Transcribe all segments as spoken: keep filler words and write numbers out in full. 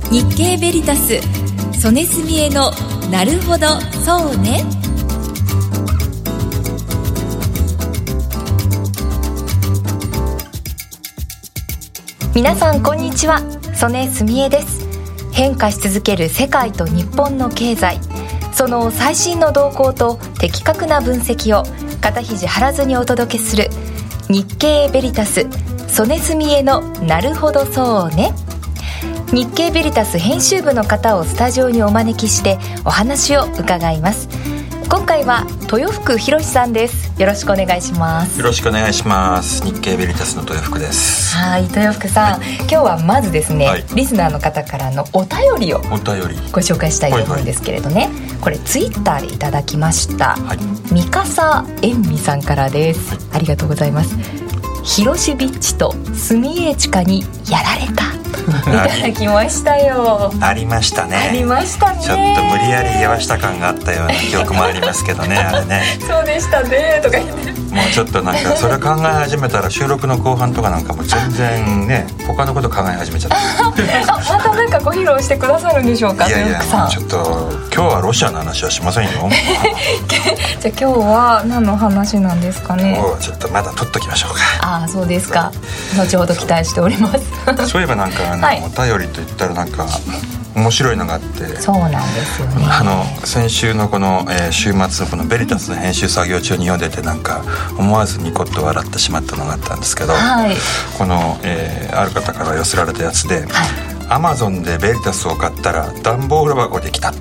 日経ベリタス曽根澄江のなるほどそうね。 皆さんこんにちは、曽根澄江です。変化し続ける世界と日本の経済、その最新の動向と的確な分析を肩肘張らずにお届けする日経ベリタス曽根澄江のなるほどそうね。日経ベリタス編集部の方をスタジオにお招きしてお話を伺います。今回は豊福博さんです。よろしくお願いします。 よろしくお願いします。日経ベリタスの豊福です。 はい、豊福さん、はい、今日はまずですね、はい、リスナーの方からのお便りをご紹介したいと思うんですけれどね、はいはい、これツイッターでいただきました、はい、三笠塩美さんからです、はい、ありがとうございます。広しビッチと住江地下にやられたいただきましたよ。 ありましたね。 ありましたね。 ちょっと無理やり言わした感があったような記憶もありますけどねあれねそうでしたねとか言ってもうちょっとなんかそれ考え始めたら収録の後半とかなんかもう全然ね他のこと考え始めちゃったあまたなんかご披露してくださるんでしょうか。 いやいやさんちょっと今日はロシアの話はしませんよじゃあ今日は何の話なんですかね。 今日はちょっとまだ取っときましょうか。 ああそうですか。後ほど期待しておりますそういえばなんかあの、はい、お便りといったらなんか面白いのがあって。 そうなんですよね。 あの先週のこの、えー、週末のこのベリタスの編集作業中に読んでてなんか思わずニコッと笑ってしまったのがあったんですけど、はい、この、えー、ある方から寄せられたやつで、はい、アマゾンでベリタスを買ったら段ボール箱できた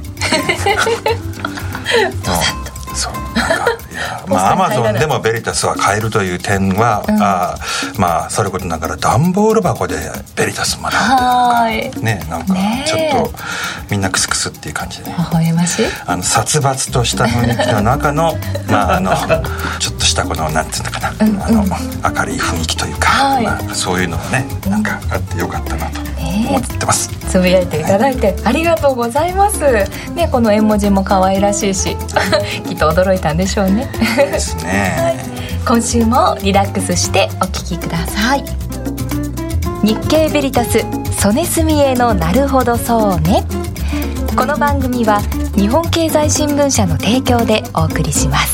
そうなんかいやまあアマゾンでもベリタスは買えるという点は、うん、あまあそれことながら段ボール箱でベリタスもらうってねなんかちょっとみんなクスクスっていう感じで、ね、 微笑ましいあの殺伐とした雰囲気の中のまああのちょっとしたこのなんていうのかな、うんうん、あの明るい雰囲気というか、はいまあ、そういうのがねなんかあってよかったなと思ってます。 つぶやいていただいてありがとうございます、ね、この絵文字も可愛らしいしきっと驚いたんでしょうねですね、はい、 今週もリラックスしてお聞きください。日経ベリタス曽根澄江のなるほどそうね。この番組は日本経済新聞社の提供でお送りします。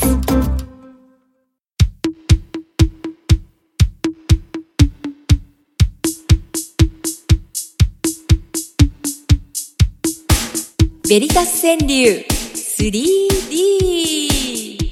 ベリタス川柳 スリーディー。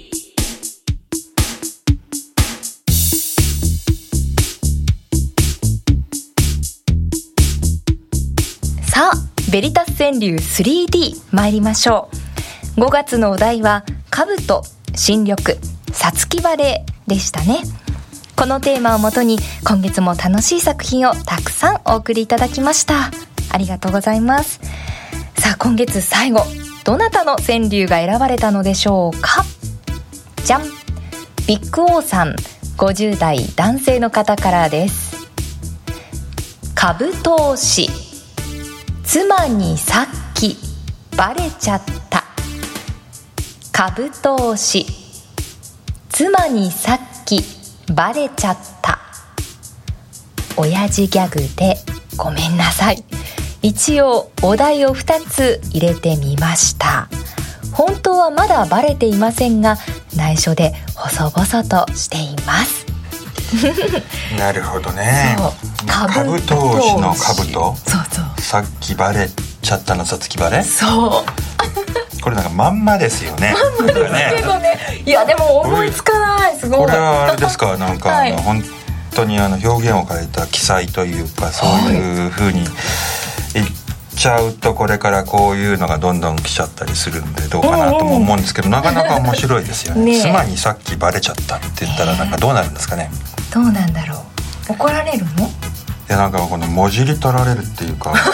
さあベリタス川柳 スリーディー 参りましょう。ごがつのお題は兜、新緑、五月晴れでしたね。このテーマをもとに今月も楽しい作品をたくさんお送りいただきました。ありがとうございます。さあ今月最後、どなたの川柳が選ばれたのでしょうか。じゃん、ビッグオーさん、ごじゅう代男性の方からです。株投資、妻にさっきバレちゃった。株投資、妻にさっきバレちゃった。親父ギャグでごめんなさい。一応お題をふたつ入れてみました。本当はまだバレていませんが内緒で細々としていますなるほどね。株投資の株と、 そうそう、 さっきバレちゃったのさつきバレ、 そうこれなんかまんまですよね。 まんまですけどね。いやでも思いつかない。すごい。 これはあれですかなんか、はい、あの本当にあの表現を変えた記載というかそういう風に言っちゃうとこれからこういうのがどんどん来ちゃったりするんでどうかなとも思うんですけど、うんうん、なかなか面白いですよ ね, ね妻にさっきバレちゃったって言ったらなんかどうなるんですかね。 どうなんだろう。怒られるの？いやなんかこのもじり取られるっていうか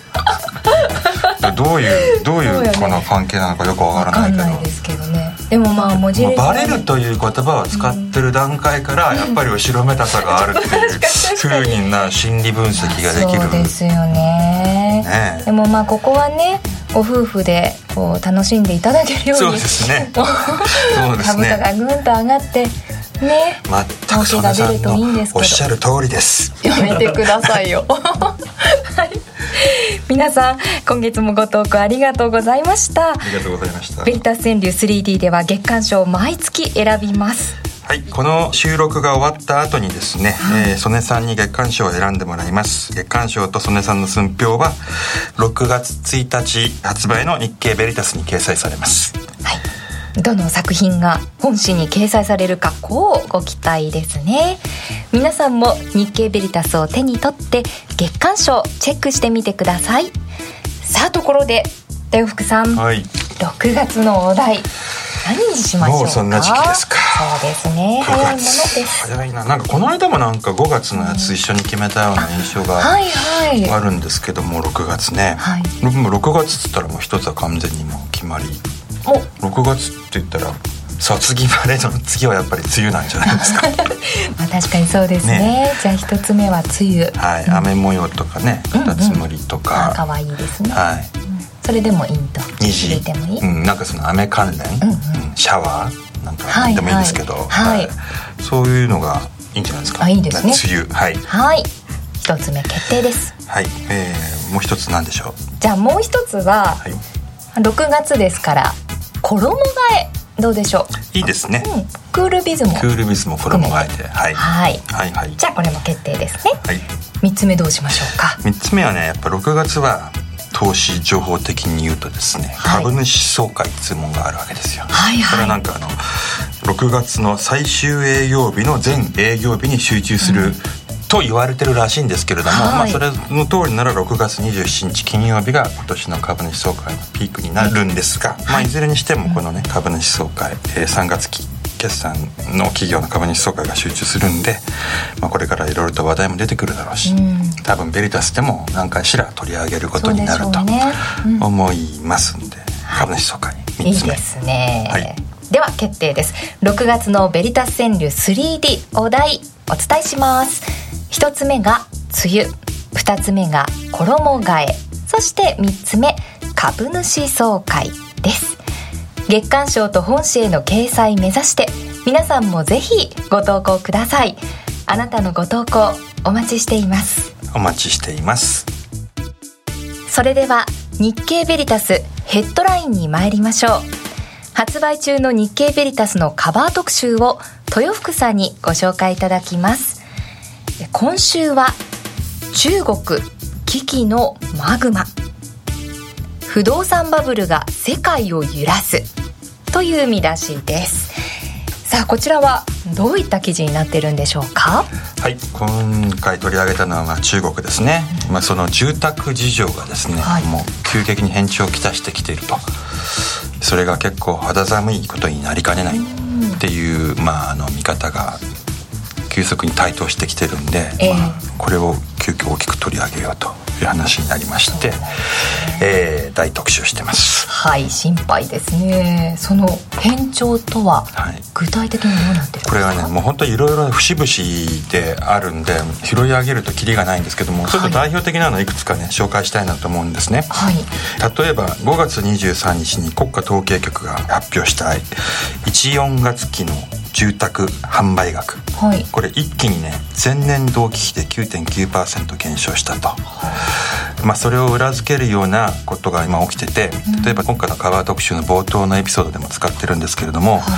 どういうどういうこの関係なのかよくわからないけど、 わかんないですけどね。でもまあ文字列、 まあ、バレるという言葉を使ってる段階からやっぱり後ろめたさがあるっていう風にな心理分析ができる。 そうですよ ね, ねでもまあここはねご夫婦でこう楽しんでいただけるように。 そうですねそうですね、 株価がぐんと上がってね、 全くそのさんのおっしゃる通りです。 やめてくださいよはい皆さん今月もご投稿ありがとうございました。 ありがとうございました。 ベリタス川柳 スリーディー では月間賞を毎月選びます。 はい、この収録が終わった後にですね、はい、えー、曽根さんに月間賞を選んでもらいます。月間賞と曽根さんの寸評はろくがつついたち発売の日経ベリタスに掲載されます。 はい、どの作品が本誌に掲載されるかこうご期待ですね。皆さんも日経ベリタスを手に取って月間賞チェックしてみてください。さあ、ところで豊福さん、はい、ろくがつのお題何にしましょうか。 もうそんな時期ですか。 そうですね、早いものです。 早いな。なんかこの間もなんかごがつのやつ一緒に決めたような印象があるんですけども、ろくがつね、はい、ろくがつっつったらもう一つは完全にもう決まり。ろくがつって言ったらさつき晴れの次はやっぱり梅雨なんじゃないですか。 まあ確かにそうです ね, ね。じゃあ一つ目は梅雨、はい、うん、雨模様とかね、カタツムリとか、 かわいいですね、 はい、 それでもいいと。 虹入れてもいい、うん、なんかその雨関連、うんうん、シャワーなんか何でもいいんですけど、はいはいはい、そういうのがいいんじゃないですか。 あ、いいですね。 梅雨、はい、 はい、一つ目決定です。 はい、えー、もう一つ何でしょう。 じゃあもう一つは、はい、ろくがつですから衣替えどうでしょう。 いいですね、うん、 クールビズもクールビズも衣替えて、はい、 はいはいはい、じゃあこれも決定ですね。はい、みっつめどうしましょうか。 みっつめはね、やっぱろくがつは投資情報的に言うとですね、はい、株主総会っていうものがあるわけですよ。はいはい、これはなんかあのろくがつの最終営業日の全営業日に集中する、うん、と言われてるらしいんですけれども、はい、まあ、それの通りならろくがつにじゅうしちにち金曜日が今年の株主総会のピークになるんですが、はい、まあ、いずれにしてもこのね、株主総会、えー、さんがつ期決算の企業の株主総会が集中するんで、まあ、これからいろいろと話題も出てくるだろうし、うん、多分ベリタスでも何かしら取り上げることになると思いますんで、株主総会みっつめ、いいですね、はい、 では決定です。ろくがつのベリタス川柳 スリーディー お題お伝えします。ひとつめが梅雨、ふたつめが衣替え、そしてみっつめ株主総会です。月刊賞と本誌への掲載目指して皆さんもぜひご投稿ください。あなたのご投稿お待ちしています。 お待ちしています。 それでは日経ベリタスヘッドラインに参りましょう。発売中の日経ベリタスのカバー特集を豊福さんにご紹介いただきます。今週は中国危機のマグマ、不動産バブルが世界を揺らすという見出しです。さあ、こちらはどういった記事になっているんでしょうか。 はい、今回取り上げたのは中国ですね、うん、まあ、その住宅事情がですね、はい、もう急激に変調をきたしてきていると。それが結構肌寒いことになりかねないっていう、うん、まあ、あの見方が急速に台頭してきてるんで、えーまあ、これを急遽大きく取り上げようという話になりまして、えー、大特集してます。 はい、心配ですね。その変調とは具体的にどうなってるんですか。 これはね、もう本当にいろいろ節々であるんで拾い上げるとキリがないんですけども、はい、ちょっと代表的なのをいくつかね紹介したいなと思うんですね。はい、例えばごがつにじゅうさんにちに国家統計局が発表したいち、よんがつ期の住宅販売額、はい、これ一気にね前年同期比で きゅうてんきゅうパーセント 減少したと、はい、まあ、それを裏付けるようなことが今起きてて、例えば今回のカバー特集の冒頭のエピソードでも使ってるんですけれども、はい、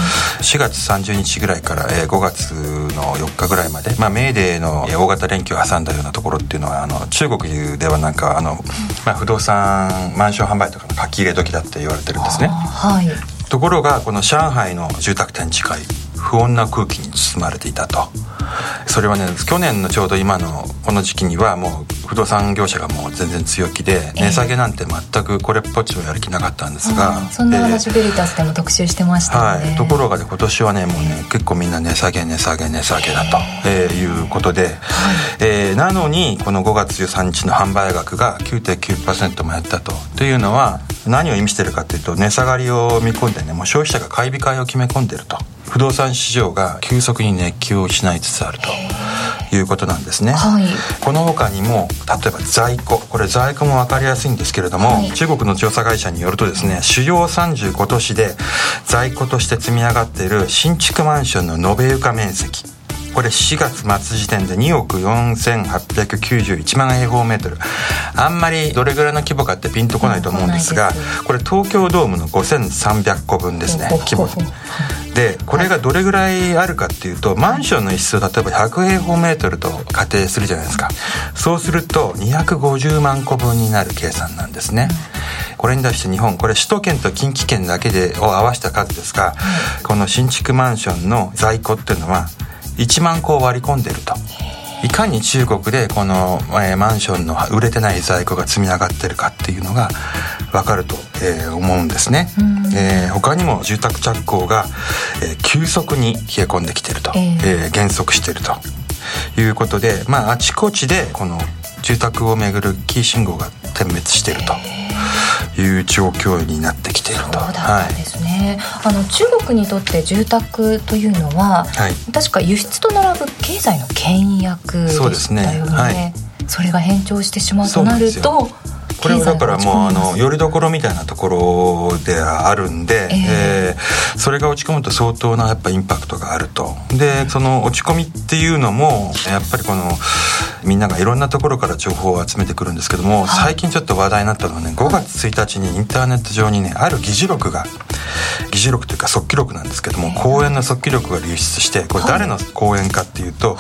しがつさんじゅうにちぐらいからごがつのよっかぐらいまで、まあ、メーデーの大型連休を挟んだようなところっていうのはあの中国ではなんかあの、まあ、不動産マンション販売とかの書き入れ時だって言われてるんですね。はい、ところがこの上海の住宅展示会、不穏な空気に包まれていたと。それはね、去年のちょうど今のこの時期にはもう不動産業者がもう全然強気で値下げなんて全くこれっぽっちもやる気なかったんですが、 そんな話ベリタスでも特集してましたね。 はい、ところがね今年はねもうね結構みんな値下げ値下げ値下げだと、えー、いうことで、はい、えー、なのにこのごがつじゅうさんにちの販売額が きゅうてんきゅうパーセント もやったと。というのは何を意味してるかというと、値下がりを見込んでね、もう消費者が買い控えを決め込んでると。不動産市場が急速に熱気を失いつつあるということなんですね。はい、この他にも例えば在庫、これ在庫も分かりやすいんですけれども、はい、中国の調査会社によるとですね、主要さんじゅうご都市で在庫として積み上がっている新築マンションの延べ床面積、 これしがつ末時点でにおくよんせんはっぴゃくきゅうじゅういちまん平方メートル。あんまりどれぐらいの規模かってピンとこないと思うんですが、これ東京ドームのごせんさんびゃっこぶんですね、規模で。これがどれぐらいあるかっていうと、マンションの一室を例えばひゃく平方メートルと仮定するじゃないですか。そうするとにひゃくごじゅうまんこぶんになる計算なんですね。これに対して日本、これ首都圏と近畿圏だけでを合わせた数ですが、この新築マンションの在庫っていうのはいちまんこを割り込んでいると。いかに中国でこの、えー、マンションの売れてない在庫が積み上がってるかっていうのが分かると、えー、思うんですね。えー、他にも住宅着工が、えー、急速に冷え込んできていると、えーえー、減速しているということで、まあ、あちこちでこの住宅をめぐるキー信号が点滅しているという状況になってきていると。 そうだったんですね。はい、あの中国にとって住宅というのは、はい、確か輸出と並ぶ経済の牽引役でしたよね。そうですね。はい、それが変調してしまうとなると、 これはだからもうあのよりどころみたいなところであるんで、えーえー、それが落ち込むと相当なやっぱインパクトがあると。でその落ち込みっていうのもやっぱりこのみんながいろんなところから情報を集めてくるんですけども、はい、最近ちょっと話題になったのはね、ごがつついたちにインターネット上にね、ある議事録が議事録というか速記録なんですけども、講演の速記録が流出して、これ誰の講演かっていうと、はい、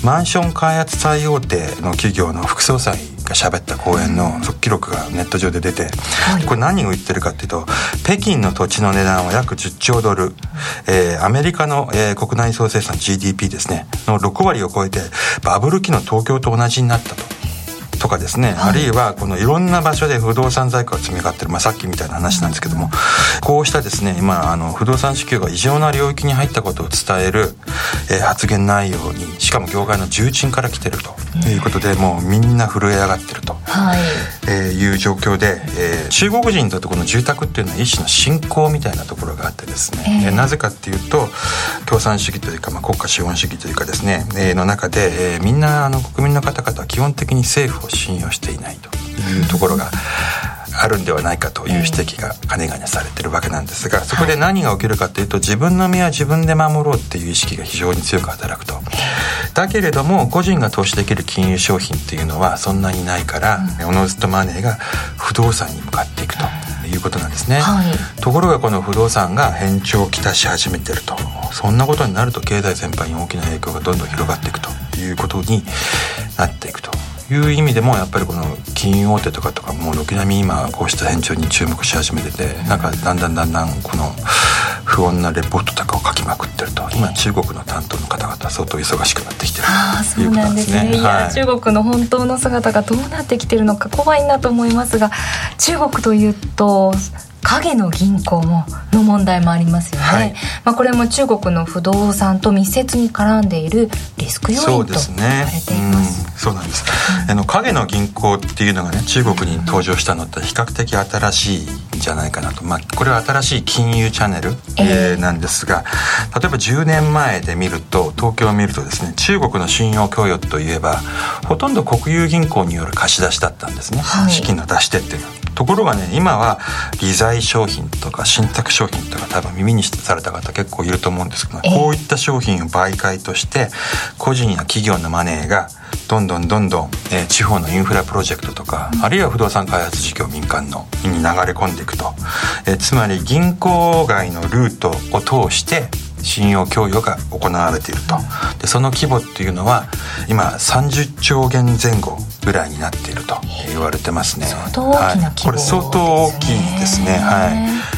マンション開発最大手の企業の副総裁が喋った講演の速記録がネット上で出て、はい、これ何を言ってるかっていうと、北京の土地の値段は約じゅっちょうドル、えー、アメリカの、えー、国内総生産 ジーディーピー ですねのろくわりを超えてバブル期の東京と同じになったと。とかですね、はい、あるいはこのいろんな場所で不動産在庫が積み上がってる、まあ、さっきみたいな話なんですけども、こうしたですね、今あの不動産市況が異常な領域に入ったことを伝える、えー、発言内容に、しかも業界の重鎮から来てるということで、もうみんな震え上がってると、はい、えー、いう状況で、えー、中国人にとってこの住宅っていうのは一種の信仰みたいなところがあってですね、えー、なぜかっていうと共産主義というか、まあ、国家資本主義というかですね、えー、の中で、えー、みんなあの国民の方々は基本的に政府を信用していないというところがあるんではないかという指摘がかねがねされているわけなんですが、そこで何が起きるかというと、自分の身は自分で守ろうっていう意識が非常に強く働くと。だけれども個人が投資できる金融商品っていうのはそんなにないから、おのずとマネーが不動産に向かっていくということなんですね。はい、ところがこの不動産が変調をきたし始めていると。そんなことになると経済全般に大きな影響がどんどん広がっていくということになっていくという意味でも、やっぱりこの金融大手とかとかも軒並み今こうした変調に注目し始めてて、なんかだんだんだんだんこの不穏なレポートとかを書きまくってると。今中国の担当の方々は相当忙しくなってきてるということなんですね。 そうなんですね。いや、はい、中国の本当の姿がどうなってきてるのか怖いなと思いますが、中国というと影の銀行もの問題もありますよね。はい、まあ、これも中国の不動産と密接に絡んでいるリスク要因と言われています。 そうですね。うん、そうなんです。うん、あの影の銀行っていうのがね、中国に登場したのって比較的新しいんじゃないかなと。まあ、これは新しい金融チャンネル、えー、なんですが、例えばじゅうねんまえで見ると、東京を見るとですね、中国の信用供与といえばほとんど国有銀行による貸し出しだったんですね。はい、資金の出し手っていうのは。ところがね、今は理財商品とか信託商品とか多分耳にされた方結構いると思うんですけど、こういった商品を媒介として個人や企業のマネーがどんどんどんどん、えー、地方のインフラプロジェクトとか、うん、あるいは不動産開発事業民間のに流れ込んでいくと、えー、つまり銀行外のルートを通して信用供与が行われていると。でその規模っていうのは今さんじゅっちょうげんぜん後ぐらいになっていると言われてますね。 相当大きな規模ですね。はい、これ相当大きいですね。はい。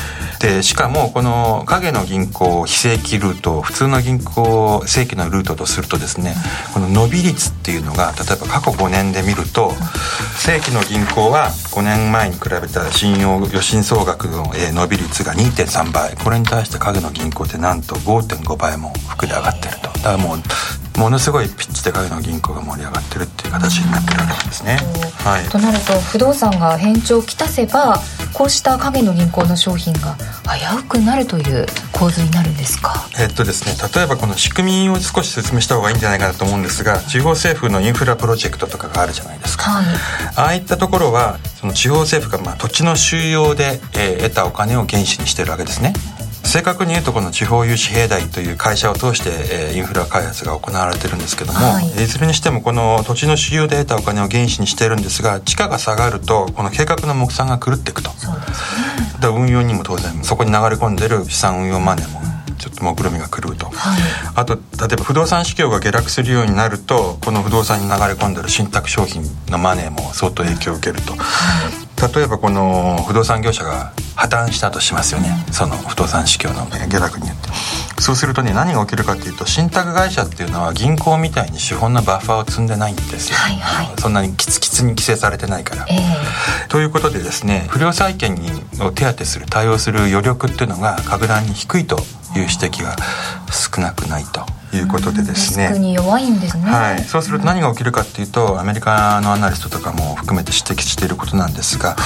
でしかもこの影の銀行非正規ルート、普通の銀行正規のルートとするとですね、この伸び率っていうのが例えば過去ごねんで見ると、正規の銀行はごねんまえに比べた信用預金総額の伸び率が にてんさんばい、これに対して影の銀行ってなんと ごてんごばいも膨れ上がってると。だからもうものすごいピッチで影の銀行が盛り上がってるっていう形になってるわけなんですね。はい、 となると不動産が変調をきたせば、こうした影の銀行の商品が危うくなるという構図になるんですか。 えっとですね、例えばこの仕組みを少し説明した方がいいんじゃないかなと思うんですが、地方政府のインフラプロジェクトとかがあるじゃないですか。はい、ああいったところはその地方政府がまあ土地の収用で、えー、得たお金を原資にしてるわけですね。 正確に言うとこの地方融資平台という会社を通して、えー、インフラ開発が行われてるんですけども、はい、いずれにしてもこの土地の使用で得たお金を原資にしてるんですが、地価が下がるとこの計画の目算が狂っていくと。そうですね。だから運用にも当然そこに流れ込んでる資産運用マネーもちょっと目論みが狂うと、はい、あと例えば不動産市況が下落するようになるとこの不動産に流れ込んでる信託商品のマネーも相当影響を受けると、はい、例えばこの不動産業者が破綻したとしますよね、その不動産市況の下落によって。そうするとね、何が起きるかというと、信託会社っていうのは銀行みたいに資本のバッファーを積んでないんですよ、はいはい、そんなにキツキツに規制されてないから、えー、ということでですね、不良債権にを手当てする対応する余力っていうのが格段に低いという指摘が少なくないということでですね、 リスクに弱いんですね、 はい、そうすると何が起きるかっていうと、アメリカのアナリストとかも含めて指摘していることなんですが、はい、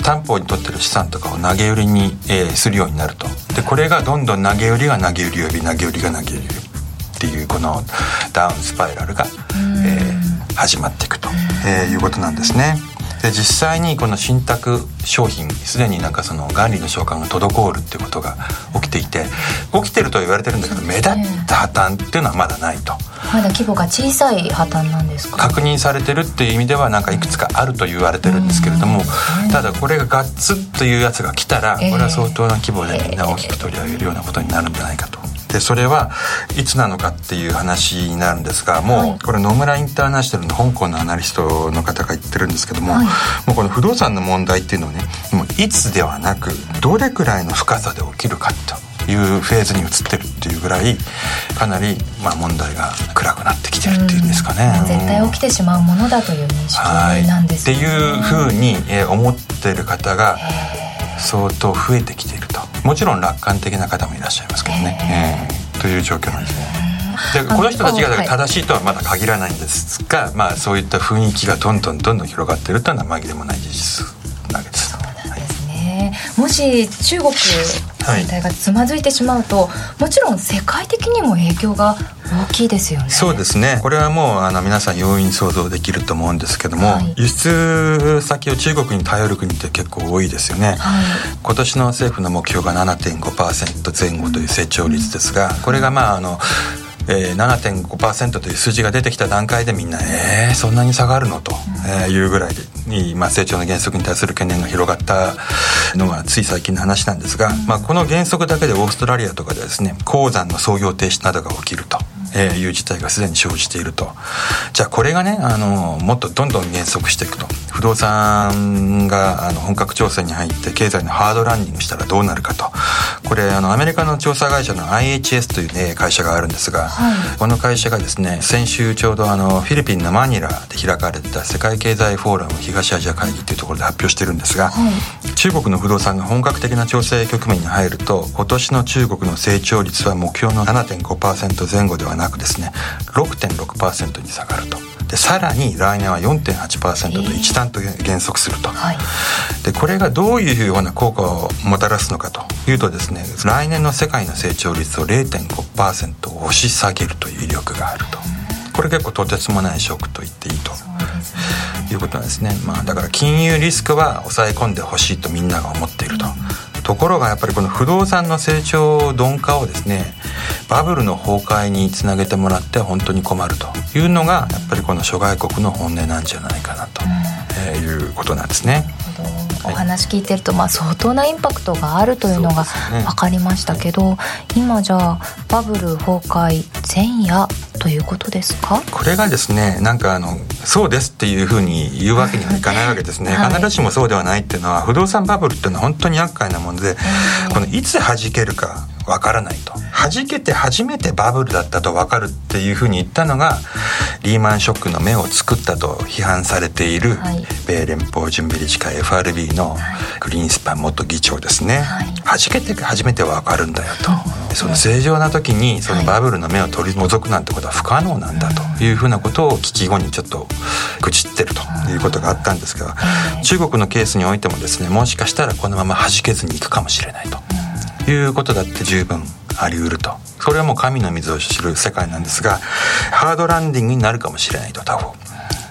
担保に取ってる資産とかを投げ売りに、えー、するようになると。でこれがどんどん投げ売りが投げ売り呼び投げ売りが投げ売りっていうこのダウンスパイラルが、えー、始まっていくと、えー、いうことなんですね。で実際にこの信託商品すでになんかその元利の償還が滞るっていうことが起きていて、起きてるとは言われてるんだけど、目立った破綻っていうのはまだないと。 まだ規模が小さい破綻なんですか。 確認されてるっていう意味ではなんかいくつかあると言われてるんですけれども、ただこれがガッツというやつが来たら、これは相当な規模でみんな大きく取り上げるようなことになるんじゃないかと。でそれはいつなのかっていう話になるんですが、もうこれ野村インターナショナルの香港のアナリストの方が言ってるんですけども、はい、もうこの不動産の問題っていうのはね、もういつではなくどれくらいの深さで起きるかというフェーズに移ってるっていうぐらい、かなりまあ問題が暗くなってきてるっていうんですかね、 うん、絶対起きてしまうものだという認識なんですね、 はい、っていうふうに思ってる方が相当増えてきていると。もちろん楽観的な方もいらっしゃいますけどね、えー、という状況なんですね。でこの人たちが正しいとはまだ限らないんですが、はい、まあ、そういった雰囲気がどんどんどんどん広がっているというのは紛れもない事実なわけです。 そうなんですね、はい、もし中国全体がつまずいてしまうと、はい、もちろん世界的にも影響が大きいですよね。 そうですね、これはもうあの皆さん容易に想像できると思うんですけども、はい、輸出先を中国に頼る国って結構多いですよね、はい、今年の政府の目標が ななてんごパーセント 前後という成長率ですが、これがまああのえー、ななてんごパーセント という数字が出てきた段階でみんなえー、そんなに下がるのと、えー、いうぐらいに、まあ、成長の減速に対する懸念が広がったのがつい最近の話なんですが、まあ、この減速だけでオーストラリアとかでですね、鉱山の操業停止などが起きるとえー、いう事態がすでに生じていると。じゃあこれがね、あのもっとどんどん減速していくと、不動産があの本格調整に入って経済のハードランディングしたらどうなるかと。これあのアメリカの調査会社の アイエイチエス という、ね、会社があるんですが、はい、この会社がですね、先週ちょうどあのフィリピンのマニラで開かれた世界経済フォーラム東アジア会議というところで発表してるんですが、はい、中国の不動産が本格的な調整局面に入ると、今年の中国の成長率は目標の ななてんごパーセント 前後ではなくですね ろくてんろくパーセント に下がると。でさらに来年は よんてんはちパーセント と一段と減速すると、えーはい、でこれがどういうような効果をもたらすのかというとですね、来年の世界の成長率を れいてんごパーセント 押し下げるという威力があると。これ結構とてつもないショックと言っていいということなんですね。まあ、だから金融リスクは抑え込んでほしいとみんなが思っていると。ところがやっぱりこの不動産の成長鈍化をですね、バブルの崩壊につなげてもらって本当に困るというのがやっぱりこの諸外国の本音なんじゃないかなと、えー、いうことなんですね。 お話聞いてると、まあ、相当なインパクトがあるというのが分かりましたけど、ね、今じゃあバブル崩壊前夜ということですか？ これがですね、なんかあのそうですっていうふうに言うわけにはいかないわけですね、はい、必ずしもそうではないっていうのは、不動産バブルっていうのは本当に厄介なもので、このいつ弾けるかわからないと。弾けて初めてバブルだったと分かるっていうふうに言ったのがリーマンショックの芽を作ったと批判されている、はい、米連邦準備理事会 エフアールビー のグリーンスパン元議長ですね、はい、弾けて初めて分かるんだよと、はい、その正常な時にそのバブルの芽を取り除くなんてことは不可能なんだというふうなことを聞き後にちょっと愚痴ってるということがあったんですが、中国のケースにおいてもですね、もしかしたらこのまま弾けずにいくかもしれないということだって十分あり得ると。それはもう神の水を知る世界なんですが、ハードランディングになるかもしれないと他方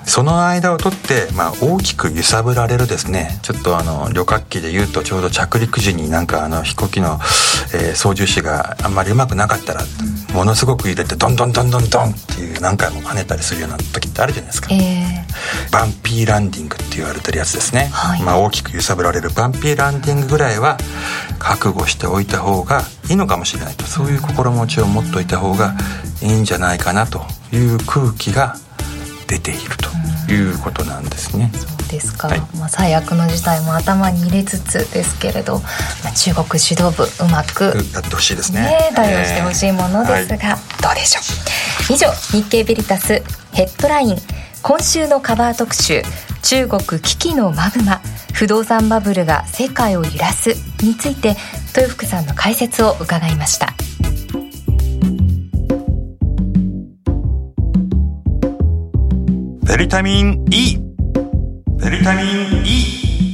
その間を取って、まあ、大きく揺さぶられるですね、ちょっとあの旅客機でいうとちょうど着陸時になんかあの飛行機の、えー、操縦士があんまりうまくなかったら、うん、ものすごく揺れてドンドンドンドンドンっていう何回も跳ねたりするような時ってあるじゃないですか、えー、バンピーランディングって言われてるやつですね、はい、まあ、大きく揺さぶられるバンピーランディングぐらいは覚悟しておいた方がいいのかもしれないと、そういう心持ちを持っておいた方がいいんじゃないかなという空気が出ているということなんですね。 うん、そうですか、はい、まあ、最悪の事態も頭に入れつつですけれど、まあ、中国指導部うまくやってほしいですね、 ね、対応してほしいものですが、えーはい、どうでしょう。以上、日経ベリタスヘッドライン今週のカバー特集、中国危機のマグマ、不動産バブルが世界を揺らすについて豊福さんの解説を伺いました。 ベリタミン E、 ベリタミン E。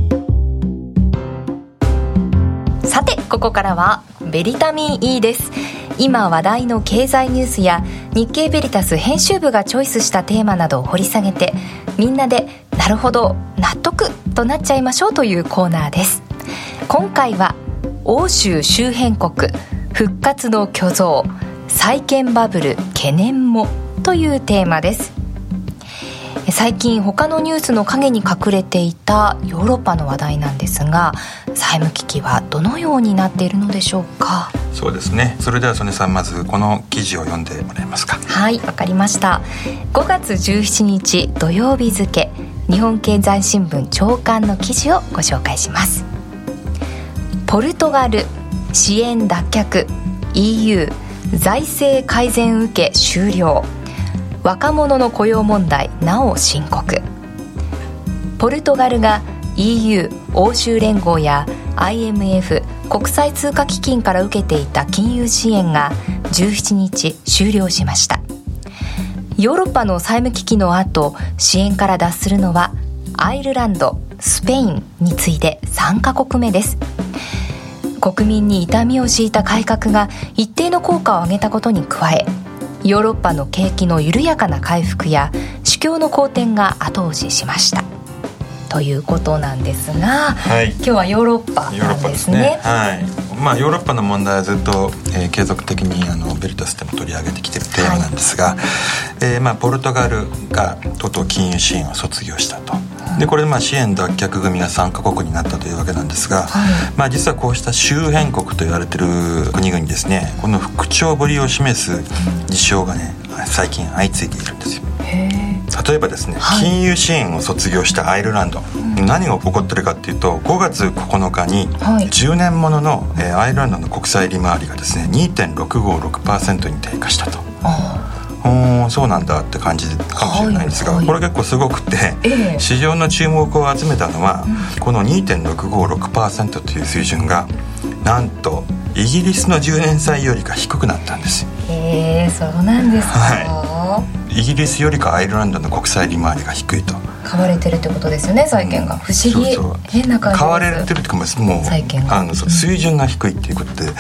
さて、ここからはベリタミン E です。今話題の経済ニュースや日経ベリタス編集部がチョイスしたテーマなどを掘り下げて、みんなでなるほど納得となっちゃいましょうというコーナーです。今回は欧州周辺国復活の巨像、債券バブル懸念もというテーマです。最近他のニュースの陰に隠れていたヨーロッパの話題なんですが、債務危機はどのようになっているのでしょうか。 そうですね、それでは曽根さん、まずこの記事を読んでもらえますか。 はい、わかりました。ごがつじゅうしちにち土曜日付、日本経済新聞朝刊の記事をご紹介します。ポルトガル支援脱却、 イーユー 財政改善受け終了、若者の雇用問題なお深刻。ポルトガルが イーユー 欧州連合や アイエムエフ 国際通貨基金から受けていた金融支援がじゅうしちにち終了しました。ヨーロッパの債務危機の後、支援から脱するのはアイルランド、スペインに次いでさんカ国目です。国民に痛みを強いた改革が一定の効果を上げたことに加え、ヨーロッパの景気の緩やかな回復や主教の好転が後押ししましたということなんですが、はい、今日はヨーロッパなんですね。 はい、まあ、ヨーロッパの問題はずっと、えー、継続的にあのベリタスでも取り上げてきているテーマなんですが、はい、えーまあ、ポルトガルがとうとう金融支援を卒業したと。でこれでまあ支援脱却組がさんカ国になったというわけなんですが、はい、まあ、実はこうした周辺国と言われている国々ですね、この復調ぶりを示す事象がね、最近相次いでいるんですよ。例えばですね、はい、金融支援を卒業したアイルランド、うん、何が起こってるかっていうと、ごがつここのかにじゅうねんものの、えー、アイルランドの国債利回りがですね にてんろくごろくパーセント に低下したと。おそうなんだって感じかもしれないんですが、はいはい、これ結構すごくて、えー、市場の注目を集めたのは、うん、この にてんろくごろくパーセント という水準がなんとイギリスのじゅうねん債よりか低くなったんですよ。 えー、そうなんですか、 はい、イギリスよりかアイルランドの国債利回りが低いと。 買われてるってことですよね、債券が。不思議、そうそう、変な感じです。 買われてるっていうか、もう債券があの水準が低いっていうことで、うん、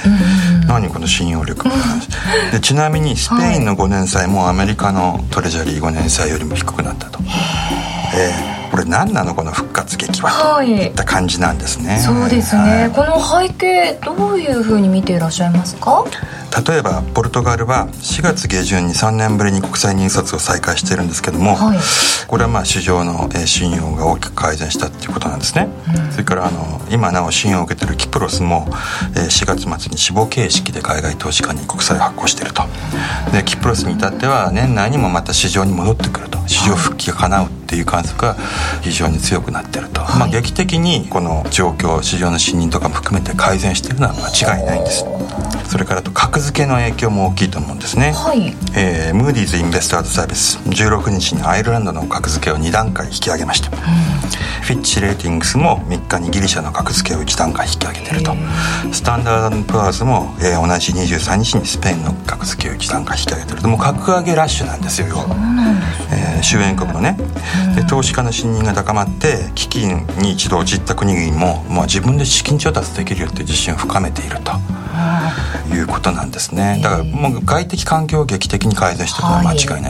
何この信用力の話で、ちなみにスペインのごねん債もアメリカのトレジャリーごねん債よりも低くなったと。えー、これ何なのこの復活劇は、はい、といった感じなんですね。 そうですね、はい、この背景どういうふうに見ていらっしゃいますか。 例えばポルトガルはしがつげじゅんにさんねんぶりに国債入札を再開しているんですけども、はい、これはまあ市場の信用が大きく改善したっていうことなんですね、うん、それからあの今なお支援を受けているキプロスもしがつ末に死亡形式で海外投資家に国債を発行していると。でキプロスに至っては年内にもまた市場に戻ってくると、市場復帰が叶うっていう観測が非常に強くなっていると、はい、まあ、劇的にこの状況、市場の信任とかも含めて改善しているのは間違いないんです。それからと格付けの影響も大きいと思うんですね、はい、えー、ムーディーズインベスターズサービスじゅうろくにちにアイルランドの格付けをにだんかい引き上げました、うん、フィッチレーティングスもみっかにギリシャの格付けをいちだんかい引き上げていると。スタンダードプアーズも、えー、同じにじゅうさんにちにスペインの格付けをいちだんかい引き上げていると。もう格上げラッシュなんですよ。 そうなんですね、 えー、周辺国のね、で投資家の信任が高まって危機に一度陥った国々も、まあ、自分で資金調達できるよっていう自信を深めているということなんですね。だからもう外的環境を劇的に改善しているのは間違いないと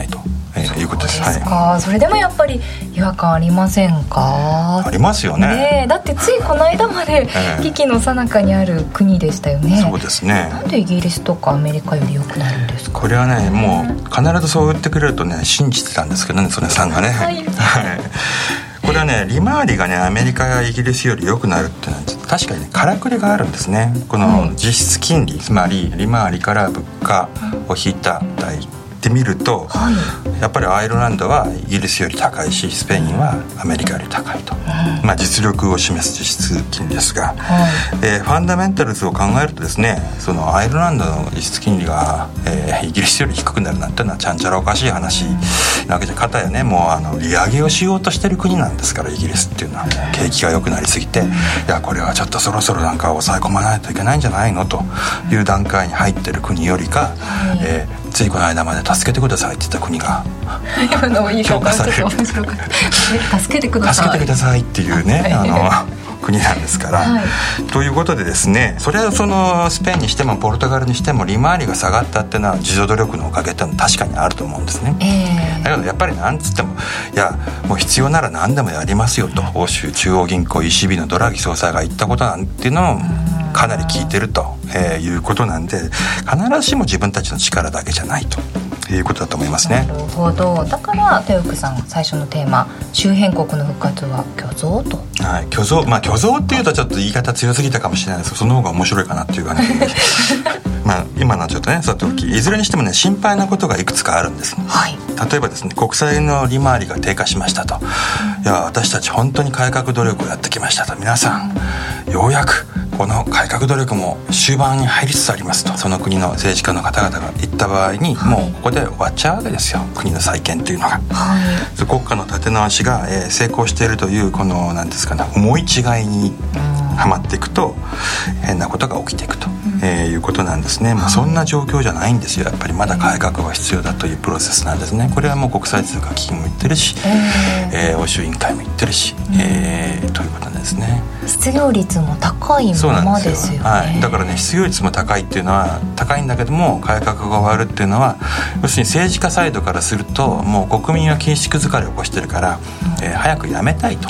えー、いうことです。 そうですか、 はい、 それでもやっぱり違和感ありませんか？ ありますよね。 ね、だってついこの間まで危機の最中にある国でしたよね、 えー、そうですね。 なんでイギリスとかアメリカより良くなるんですか？ これはね、もう必ずそう言ってくれるとね信じてたんですけどね、曽根さんがね、はい、これはね、利回りがねアメリカやイギリスより良くなるっていうのは確かにねからくりがあるんですね。この実質金利、つまり利回りから物価を引いた代って見ると、はい、やっぱりアイルランドはイギリスより高いし、スペインはアメリカより高いと、うん、まあ、実力を示す実質金利ですが、はい、えー、ファンダメンタルズを考えるとですね、そのアイルランドの実質金利が、えー、イギリスより低くなるなんてのはちゃんちゃらおかしい話なわけで、かたやね、もうあの利上げをしようとしてる国なんですから、イギリスっていうのは景気が良くなりすぎて、いやこれはちょっとそろそろなんか抑え込まないといけないんじゃないのという段階に入ってる国よりか、はい、えー、ついこの間まで助けてくださいって言った国が評価される助けてください助けてくださいっていうね、あの国なんですから、はい、ということでですね、それはそのスペインにしてもポルトガルにしても利回りが下がったっていうのは自助努力のおかげっていうのは確かにあると思うんですね、えー、だけどやっぱりなんつっても、いやもう必要なら何でもやりますよと、欧州中央銀行 イーシービー のドラギ総裁が言ったことなんていうのもかなり効いてると、えー、いうことなんで、必ずしも自分たちの力だけじゃないということだと思いますね。 なるほど。だから豊福さん最初のテーマ、周辺国の復活は虚像と、 はい、虚像、まあ虚像っていうとちょっと言い方強すぎたかもしれないですけど、その方が面白いかなっていう感じまあ今のはちょっとねさておき、いずれにしてもね心配なことがいくつかあるんです、はい、例えばですね、国債の利回りが低下しましたと、いや私たち本当に改革努力をやってきましたと、皆さんようやくこの改革努力も終盤に入りつつありますと、その国の政治家の方々が言った場合に、はい、もうここで終わっちゃうわけですよ、国の再建というのが、はい、国家の立て直しが、えー、成功しているというこの何ですかね、思い違いにはまっていくと変なことが起きていくと、うんえー、いうことなんですね、まあ、そんな状況じゃないんですよ。やっぱりまだ改革は必要だというプロセスなんですね。これはもう国際通貨基金も言ってるし、えーえー、欧州委員会も言ってるし、うんえー、ということなんですね。 失業率も高いままですよね。 はい、だからね、失業率も高いっていうのは高いんだけども、改革が終わるっていうのは要するに政治家サイドからすると、もう国民は緊縮疲れを起こしてるから、うんえー、早くやめたいと。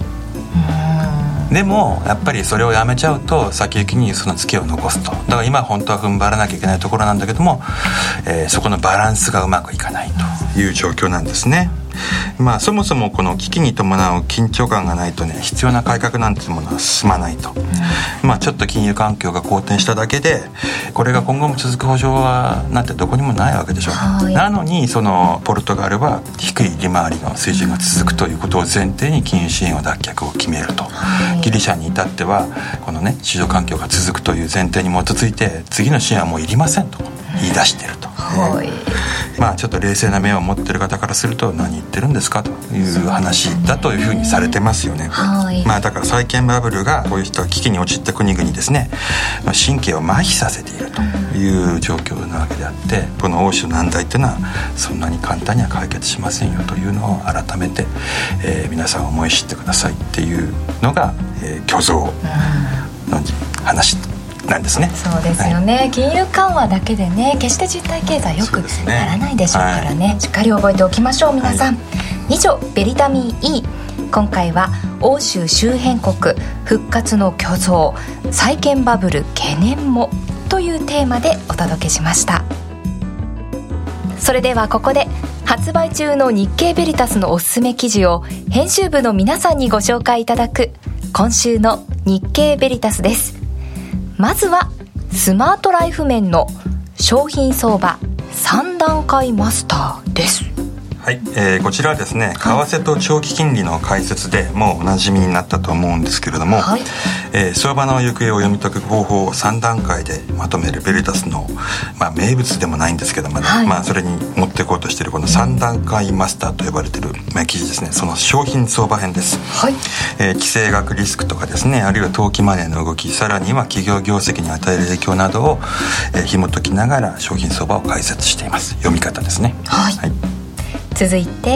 でもやっぱりそれをやめちゃうと先行きにそのツケを残すと。だから今本当は踏ん張らなきゃいけないところなんだけども、えー、そこのバランスがうまくいかないという状況なんですね。まあそもそもこの危機に伴う緊張感がないとね、必要な改革なんていうものは進まないと、うん、まあちょっと金融環境が好転しただけでこれが今後も続く保証はなんてどこにもないわけでしょ、はい、なのにそのポルトガルは低い利回りの水準が続くということを前提に金融支援を脱却を決めると、はい、ギリシャに至ってはこのね市場環境が続くという前提に基づいて次の支援はもういりませんと言い出していると、はい、まあちょっと冷静な目を持っている方からすると何言ってるんですかという話だというふうにされてますよね、はい、まあだから債券バブルがこういう人は危機に陥った国々ですね、神経を麻痺させているという状況なわけであって、この欧州難題っていうのはそんなに簡単には解決しませんよというのを改めて、えー、皆さん思い知ってくださいっていうのが、えー、虚像の話なんですね。 そうですよね、はい、金融緩和だけでね決して実体経済よくならないでしょうからね、はい、しっかり覚えておきましょう皆さん、はい、以上ベリタミー E、 今回は欧州周辺国復活の虚像、債券バブル懸念もというテーマでお届けしました。それではここで発売中の日経ベリタスのおすすめ記事を編集部の皆さんにご紹介いただく今週の日経ベリタスです。まずはスマートライフ面の商品相場さん段階マスターです。 はい、えー、こちらはですね、為替と長期金利の解説でもうおなじみになったと思うんですけれども、はい、えー、相場の行方を読み解く方法をさん段階でまとめるベリタスの、まあ、名物でもないんですけども、ね、はい、まあ、それに持っていこうとしているこのさん段階マスターと呼ばれている、まあ、記事ですね。その商品相場編です、はい、えー、地政学リスクとかですね、あるいは投機マネーの動き、さらには企業業績に与える影響などを、えー、紐解きながら商品相場を解説しています。読み方ですね。 はい、はい、続いて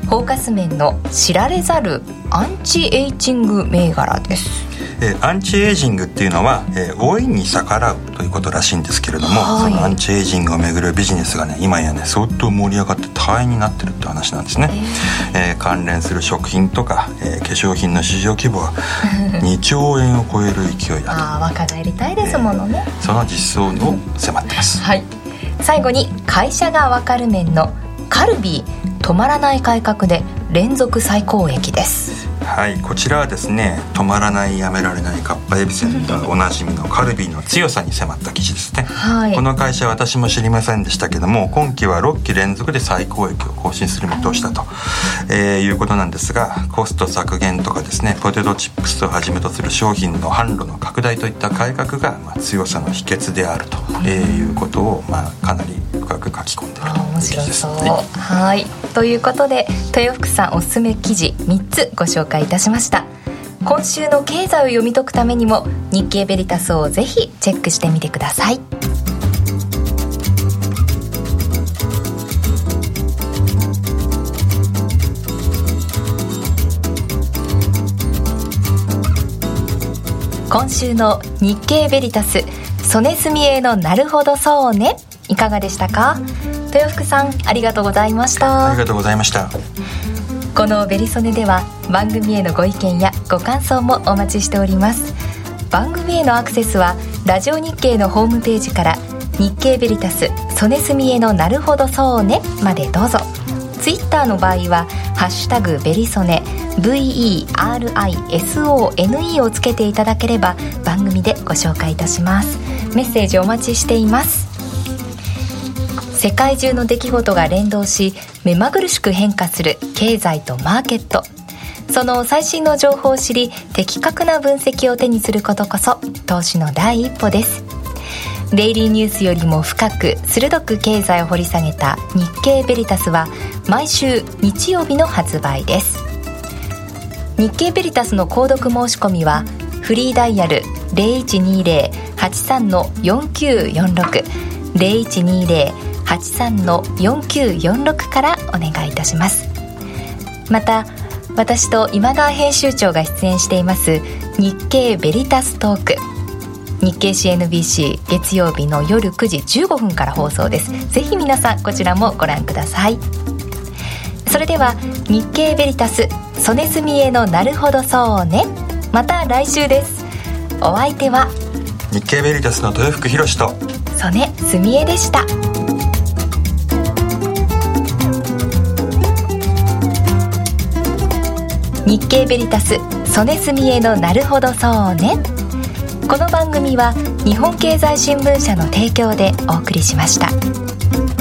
フォーカス面の知られざるアンチエイジング銘柄です。 えー、アンチエイジングっていうのは、えー、老いに逆らうということらしいんですけれども、はい、そのアンチエイジングをめぐるビジネスがね今やね相当盛り上がって大変になってるって話なんですね。えーえー、関連する食品とか、えー、化粧品の市場規模はにちょうえんを超える勢いだとあ若返りたいですものね、 えー、その実相を迫ってます、 はい、最後に会社がわかる面のカルビー止まらない改革で連続最高益です。 はい、こちらはですね止まらないやめられないかっぱえびせんでおなじみのカルビーの強さに迫った記事ですね、はい、この会社は私も知りませんでしたけども今期はろっき連続で最高益を更新する見通しだと、えー、いうことなんですがコスト削減とかですねポテトチップスをはじめとする商品の販路の拡大といった改革が、まあ、強さの秘訣であると、えー、いうことを、まあ、かなり深く書き込んでいるという記事です。 面白そう、はい、ということで豊福さんおすすめ記事みっつご紹介いたしました。今週の経済を読み解くためにも日経ベリタスをぜひチェックしてみてください。今週の日経ベリタス曽根澄江のなるほどそうねいかがでしたか。豊福さんありがとうございました。 ありがとうございました。 このベリソネでは番組へのご意見やご感想もお待ちしております。番組へのアクセスはラジオ日経のホームページから日経ベリタス曽根澄江のなるほどそうねまでどうぞ。ツイッターの場合はハッシュタグベリソネ ブイイーアールアイエスオーエヌイー をつけていただければ番組でご紹介いたします。メッセージお待ちしています。世界中の出来事が連動し目まぐるしく変化する経済とマーケット、その最新の情報を知り的確な分析を手にすることこそ投資の第一歩です。デイリーニュースよりも深く鋭く経済を掘り下げた日経ベリタスは毎週日曜日の発売です。日経ベリタスの購読申し込みはフリーダイヤル ゼロいちにゼロ はちさん よんきゅうよんろく ゼロいちにゼロはちさん よんきゅうよんろく からお願いいたします。また私と今川編集長が出演しています日経ベリタストーク、日経 シーエヌビーシー 月曜日の夜くじじゅうごふんから放送です。ぜひ皆さんこちらもご覧ください。それでは日経ベリタス曽根澄江のなるほどそうね、また来週です。お相手は日経ベリタスの豊福博と曽根澄江でした。日経ベリタス曽根澄江のなるほどそうね。この番組は日本経済新聞社の提供でお送りしました。